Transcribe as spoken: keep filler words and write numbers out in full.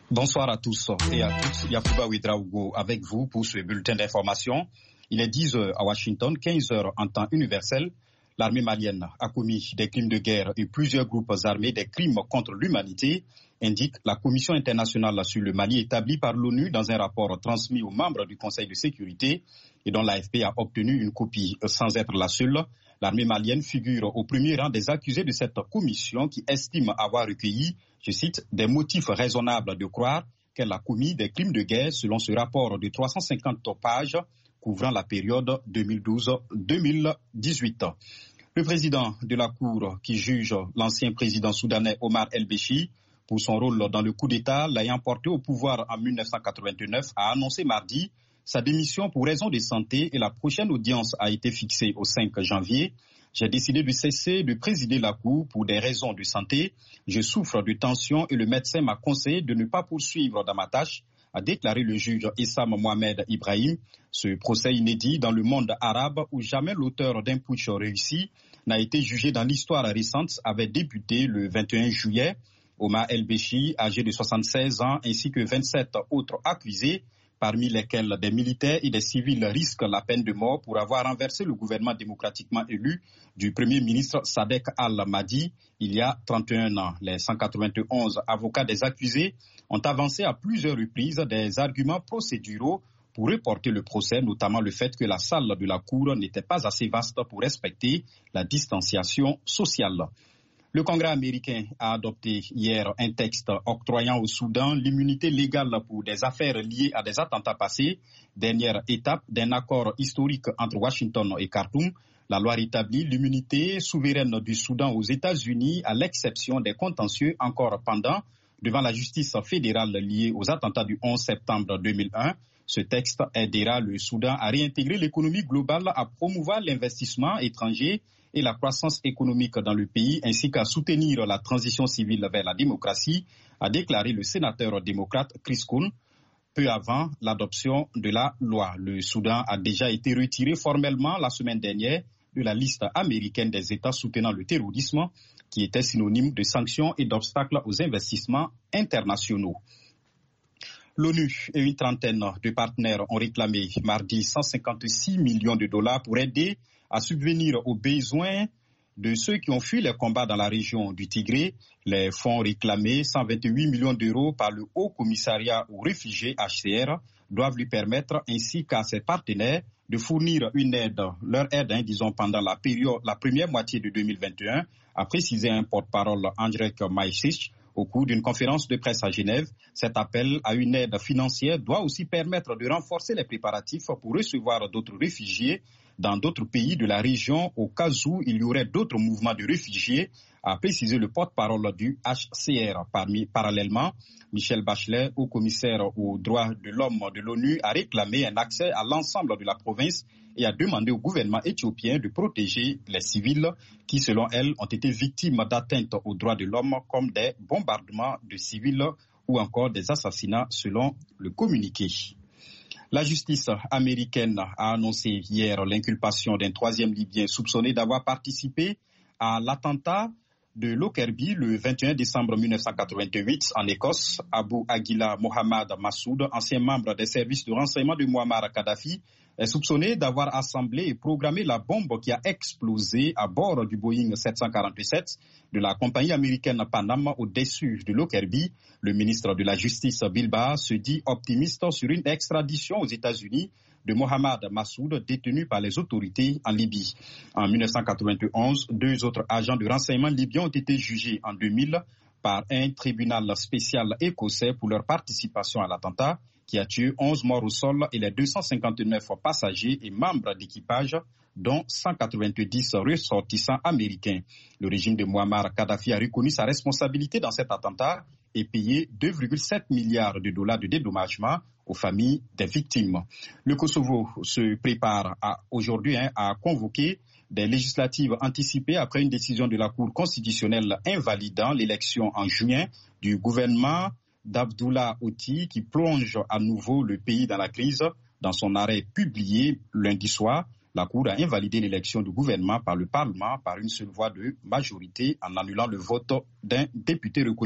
Bonsoir à tous et à toutes. Yacouba Ouedraogo avec vous pour ce bulletin d'information. Il est dix heures à Washington, quinze heures en temps universel. L'armée malienne a commis des crimes de guerre et plusieurs groupes armés des crimes contre l'humanité, indique la Commission internationale sur le Mali établie par l'ONU dans un rapport transmis aux membres du Conseil de sécurité et dont l'A F P a obtenu une copie sans être la seule. L'armée malienne figure au premier rang des accusés de cette commission qui estime avoir recueilli, je cite, des motifs raisonnables de croire qu'elle a commis des crimes de guerre selon ce rapport de trois cent cinquante pages couvrant la période deux mille douze à deux mille dix-huit. Le président de la Cour qui juge l'ancien président soudanais Omar El-Béchi pour son rôle dans le coup d'État l'ayant porté au pouvoir en mille neuf cent quatre-vingt-neuf a annoncé mardi sa démission pour raison de santé et la prochaine audience a été fixée au cinq janvier. J'ai décidé de cesser de présider la Cour pour des raisons de santé. Je souffre de tension et le médecin m'a conseillé de ne pas poursuivre dans ma tâche, a déclaré le juge Issam Mohamed Ibrahim. Ce procès inédit dans le monde arabe où jamais l'auteur d'un putsch réussi n'a été jugé dans l'histoire récente avait débuté le vingt et un juillet. Omar El-Béchi, âgé de soixante-seize ans, ainsi que vingt-sept autres accusés, parmi lesquels des militaires et des civils risquent la peine de mort pour avoir renversé le gouvernement démocratiquement élu du Premier ministre Sadek Al-Mahdi il y a trente et un ans. Les cent quatre-vingt-onze avocats des accusés ont avancé à plusieurs reprises des arguments procéduraux pour reporter le procès, notamment le fait que la salle de la Cour n'était pas assez vaste pour respecter la distanciation sociale. Le Congrès américain a adopté hier un texte octroyant au Soudan l'immunité légale pour des affaires liées à des attentats passés, dernière étape d'un accord historique entre Washington et Khartoum. La loi rétablit l'immunité souveraine du Soudan aux États-Unis à l'exception des contentieux encore pendants devant la justice fédérale liée aux attentats du onze septembre deux mille un. Ce texte aidera le Soudan à réintégrer l'économie globale, à promouvoir l'investissement étranger et la croissance économique dans le pays, ainsi qu'à soutenir la transition civile vers la démocratie, a déclaré le sénateur démocrate Chris Coons. Peu avant l'adoption de la loi, le Soudan a déjà été retiré formellement la semaine dernière de la liste américaine des États soutenant le terrorisme, qui était synonyme de sanctions et d'obstacles aux investissements internationaux. L'ONU et une trentaine de partenaires ont réclamé mardi cent cinquante-six millions de dollars pour aider à subvenir aux besoins de ceux qui ont fui les combats dans la région du Tigré. Les fonds réclamés, cent vingt-huit millions d'euros par le Haut Commissariat aux réfugiés H C R, doivent lui permettre ainsi qu'à ses partenaires de fournir une aide, leur aide, hein, disons, pendant la période, la première moitié de deux mille vingt et un, a précisé un porte-parole Andrzej Majcic. Au cours d'une conférence de presse à Genève, cet appel à une aide financière doit aussi permettre de renforcer les préparatifs pour recevoir d'autres réfugiés dans d'autres pays de la région au cas où il y aurait d'autres mouvements de réfugiés, a précisé le porte-parole du H C R. Parmi, parallèlement, Michelle Bachelet, haut commissaire aux droits de l'homme de l'ONU, a réclamé un accès à l'ensemble de la province et a demandé au gouvernement éthiopien de protéger les civils qui, selon elle, ont été victimes d'atteintes aux droits de l'homme comme des bombardements de civils ou encore des assassinats, selon le communiqué. La justice américaine a annoncé hier l'inculpation d'un troisième Libyen soupçonné d'avoir participé à l'attentat de Lockerbie le vingt et un décembre mille neuf cent quatre-vingt-huit en Écosse. Abu Aguila Mohamed Massoud, ancien membre des services de renseignement de Muammar Kadhafi, est soupçonné d'avoir assemblé et programmé la bombe qui a explosé à bord du Boeing sept cent quarante-sept de la compagnie américaine Panam au-dessus de Lockerbie. Le ministre de la Justice Bill Barr se dit optimiste sur une extradition aux États-Unis de Mohamed Massoud, détenu par les autorités en Libye. En mille neuf cent quatre-vingt-onze, deux autres agents de renseignement libyens ont été jugés en deux mille par un tribunal spécial écossais pour leur participation à l'attentat qui a tué onze morts au sol et les deux cent cinquante-neuf passagers et membres d'équipage, dont cent quatre-vingt-dix ressortissants américains. Le régime de Muammar Kadhafi a reconnu sa responsabilité dans cet attentat et payé deux virgule sept milliards de dollars de dédommagement aux familles des victimes. Le Kosovo se prépare à, aujourd'hui hein, à convoquer des législatives anticipées après une décision de la Cour constitutionnelle invalidant l'élection en juin du gouvernement d'Abdullah Oti qui plonge à nouveau le pays dans la crise. Dans son arrêt publié lundi soir, la Cour a invalidé l'élection du gouvernement par le Parlement par une seule voix de majorité en annulant le vote d'un député reconnu